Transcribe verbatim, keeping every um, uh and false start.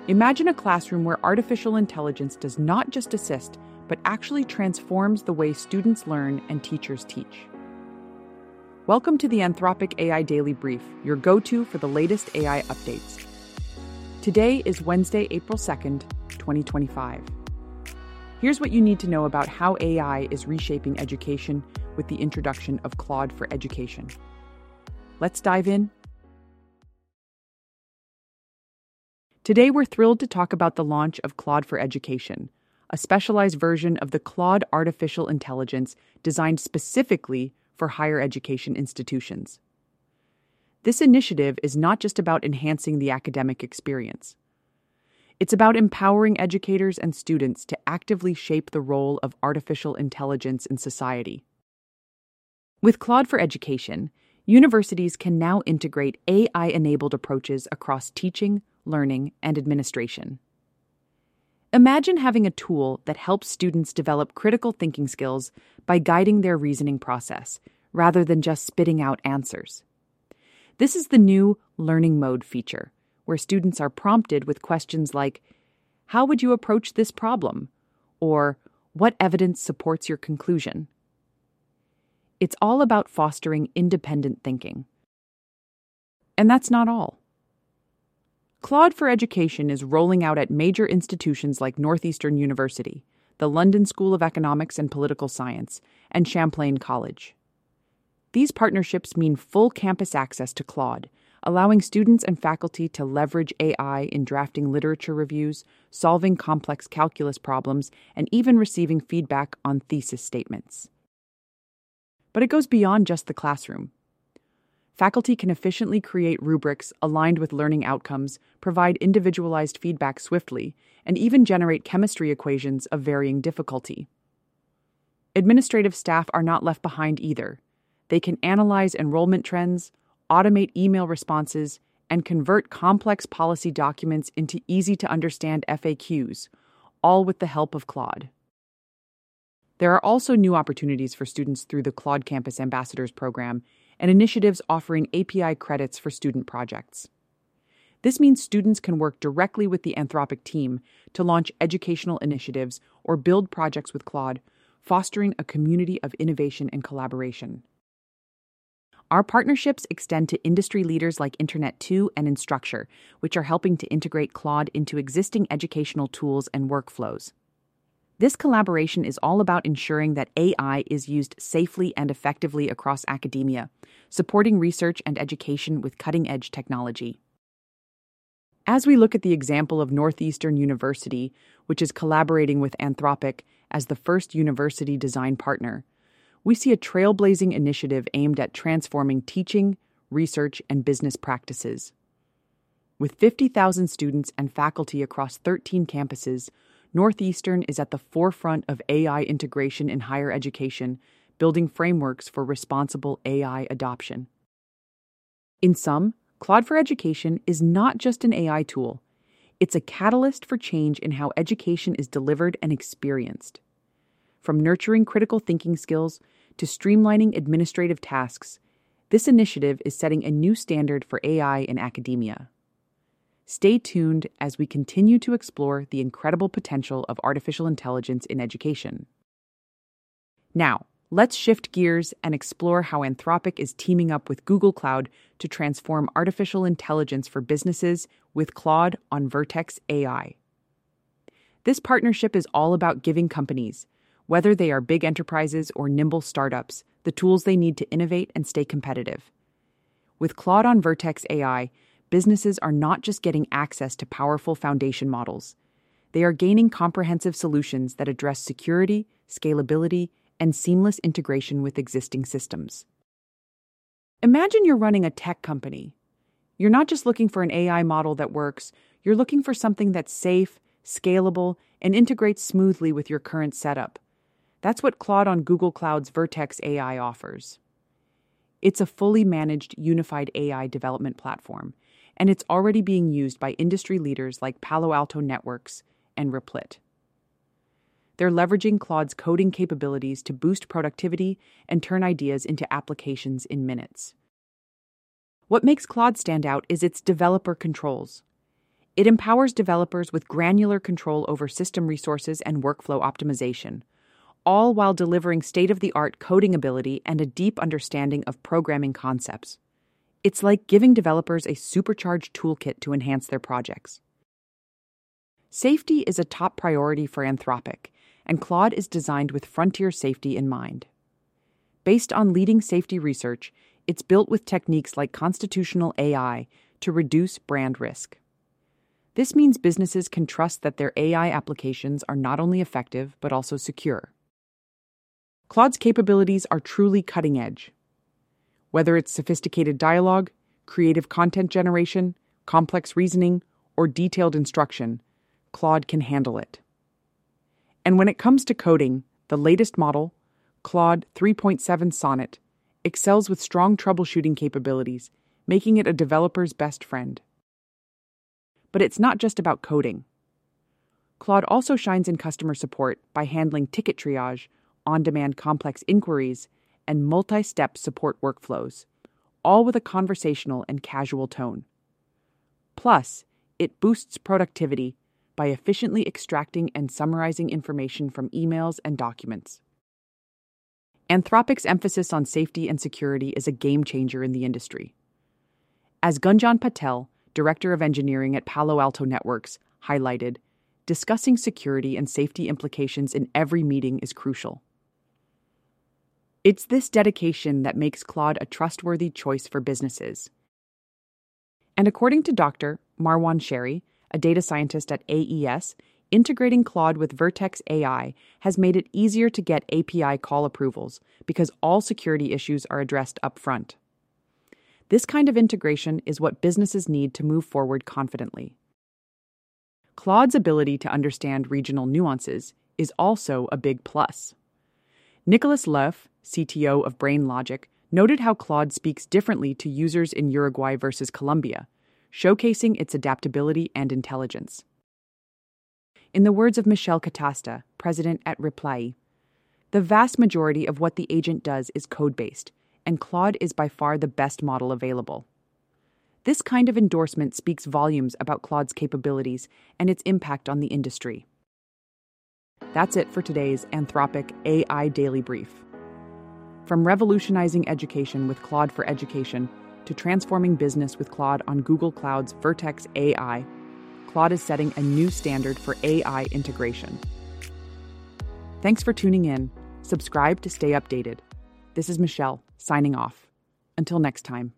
Imagine a classroom where artificial intelligence does not just assist, but actually transforms the way students learn and teachers teach. Welcome to the Anthropic A I Daily Brief, your go-to for the latest A I updates. Today is Wednesday, April second, twenty twenty-five. Here's what you need to know about how A I is reshaping education with the introduction of Claude for Education. Let's dive in. Today, we're thrilled to talk about the launch of Claude for Education, a specialized version of the Claude artificial intelligence designed specifically for higher education institutions. This initiative is not just about enhancing the academic experience. It's about empowering educators and students to actively shape the role of artificial intelligence in society. With Claude for Education, universities can now integrate A I-enabled approaches across teaching, learning, and administration. Imagine having a tool that helps students develop critical thinking skills by guiding their reasoning process, rather than just spitting out answers. This is the new Learning Mode feature, where students are prompted with questions like, "How would you approach this problem?" or "What evidence supports your conclusion?" It's all about fostering independent thinking. And that's not all. Claude for Education is rolling out at major institutions like Northeastern University, the London School of Economics and Political Science, and Champlain College. These partnerships mean full campus access to Claude, allowing students and faculty to leverage A I in drafting literature reviews, solving complex calculus problems, and even receiving feedback on thesis statements. But it goes beyond just the classroom. Faculty can efficiently create rubrics aligned with learning outcomes, provide individualized feedback swiftly, and even generate chemistry equations of varying difficulty. Administrative staff are not left behind either. They can analyze enrollment trends, automate email responses, and convert complex policy documents into easy-to-understand F A Qs, all with the help of Claude. There are also new opportunities for students through the Claude Campus Ambassadors program and initiatives offering A P I credits for student projects. This means students can work directly with the Anthropic team to launch educational initiatives or build projects with Claude, fostering a community of innovation and collaboration. Our partnerships extend to industry leaders like Internet two and Instructure, which are helping to integrate Claude into existing educational tools and workflows. This collaboration is all about ensuring that A I is used safely and effectively across academia, supporting research and education with cutting-edge technology. As we look at the example of Northeastern University, which is collaborating with Anthropic as the first university design partner, we see a trailblazing initiative aimed at transforming teaching, research, and business practices. With fifty thousand students and faculty across thirteen campuses, Northeastern is at the forefront of A I integration in higher education, building frameworks for responsible A I adoption. In sum, Claude for Education is not just an A I tool. It's a catalyst for change in how education is delivered and experienced. From nurturing critical thinking skills to streamlining administrative tasks, this initiative is setting a new standard for A I in academia. Stay tuned as we continue to explore the incredible potential of artificial intelligence in education. Now, let's shift gears and explore how Anthropic is teaming up with Google Cloud to transform artificial intelligence for businesses with Claude on Vertex A I. This partnership is all about giving companies, whether they are big enterprises or nimble startups, the tools they need to innovate and stay competitive. With Claude on Vertex A I, businesses are not just getting access to powerful foundation models. They are gaining comprehensive solutions that address security, scalability, and seamless integration with existing systems. Imagine you're running a tech company. You're not just looking for an A I model that works, you're looking for something that's safe, scalable, and integrates smoothly with your current setup. That's what Claude on Google Cloud's Vertex A I offers. It's a fully managed, unified A I development platform, and it's already being used by industry leaders like Palo Alto Networks and Replit. They're leveraging Claude's coding capabilities to boost productivity and turn ideas into applications in minutes. What makes Claude stand out is its developer controls. It empowers developers with granular control over system resources and workflow optimization, all while delivering state-of-the-art coding ability and a deep understanding of programming concepts. It's like giving developers a supercharged toolkit to enhance their projects. Safety is a top priority for Anthropic, and Claude is designed with frontier safety in mind. Based on leading safety research, it's built with techniques like constitutional A I to reduce brand risk. This means businesses can trust that their A I applications are not only effective, but also secure. Claude's capabilities are truly cutting edge. Whether it's sophisticated dialogue, creative content generation, complex reasoning, or detailed instruction, Claude can handle it. And when it comes to coding, the latest model, Claude three point seven Sonnet, excels with strong troubleshooting capabilities, making it a developer's best friend. But it's not just about coding. Claude also shines in customer support by handling ticket triage, on-demand complex inquiries, and multi-step support workflows, all with a conversational and casual tone. Plus, it boosts productivity by efficiently extracting and summarizing information from emails and documents. Anthropic's emphasis on safety and security is a game-changer in the industry. As Gunjan Patel, Director of Engineering at Palo Alto Networks, highlighted, discussing security and safety implications in every meeting is crucial. It's this dedication that makes Claude a trustworthy choice for businesses. And according to Doctor Marwan Sherry, a data scientist at A E S, integrating Claude with Vertex A I has made it easier to get A P I call approvals because all security issues are addressed up front. This kind of integration is what businesses need to move forward confidently. Claude's ability to understand regional nuances is also a big plus. Nicholas Leff, C T O of BrainLogic, noted how Claude speaks differently to users in Uruguay versus Colombia, showcasing its adaptability and intelligence. In the words of Michel Catasta, president at Reply, the vast majority of what the agent does is code-based, and Claude is by far the best model available. This kind of endorsement speaks volumes about Claude's capabilities and its impact on the industry. That's it for today's Anthropic A I Daily Brief. From revolutionizing education with Claude for Education to transforming business with Claude on Google Cloud's Vertex A I, Claude is setting a new standard for A I integration. Thanks for tuning in. Subscribe to stay updated. This is Michelle, signing off. Until next time.